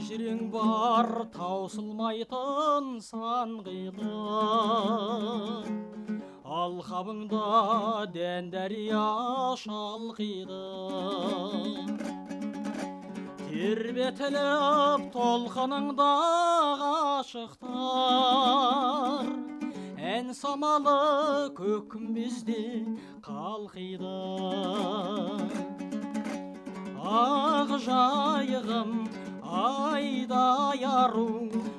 ежірің бар таусылмайтын сан қилы, алқабыңда дән дәрия шалқиды. Тербетіліп толқыныңда ғашықтар, ән самалы көк күмбезде қалқиды. Ақ жайығым айдай ару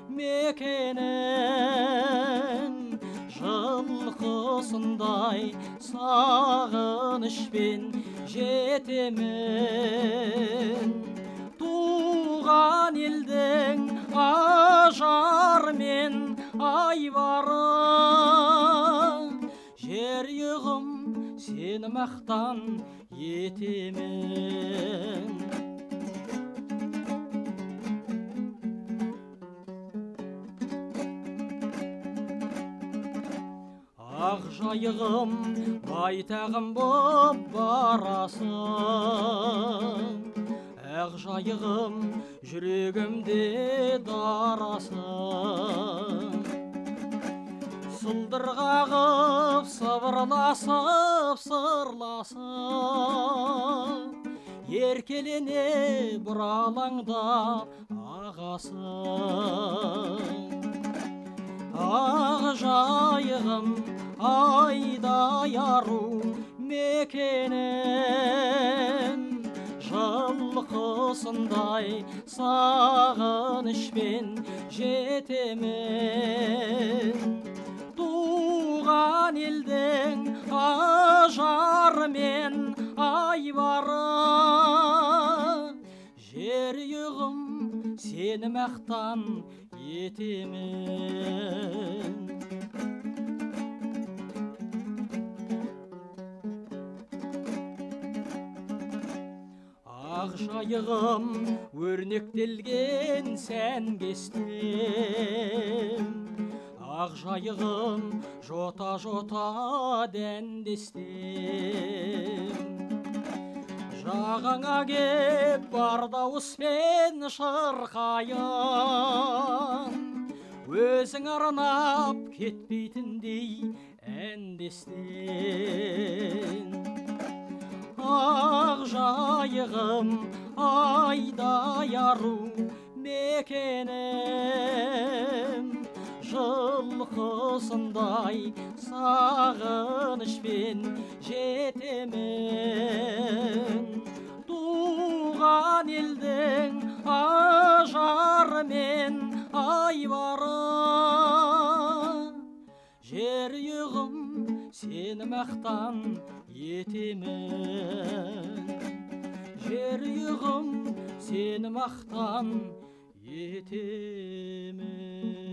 мекенім, жылқысындай сағынышпен жетемін. Туған елдің ажармен айбары, жерұйығым сені мақтан етемін. Ақ жайығым байтағым боп барасың, ақ жайығым жүрегімде дарасың. Сылдыр қағып сыбырласып сырласып, еркелене бұралаңдап ағасың. Ақ жайығым айдай ару мекенім, жылқысындай сағынышпен жетемін. Туған елдің ажармен айбары, жерұйығым сені мақтан етемін. Ақ жайығым өрнектелген сән кестем, ақ жайығым жота-жота дәндестем. Жағаңа кеп бар дауыспен шырқайын, өзің арнап кетпейтіндей әндестен. Ақ жайығым айдай ару мекенім, жылқысындай сағынышпен жетемін. Туған елдің ажарымен айбары, жерұйығым сені мақтан етемін. Жерұйығым сені мақтан етемін.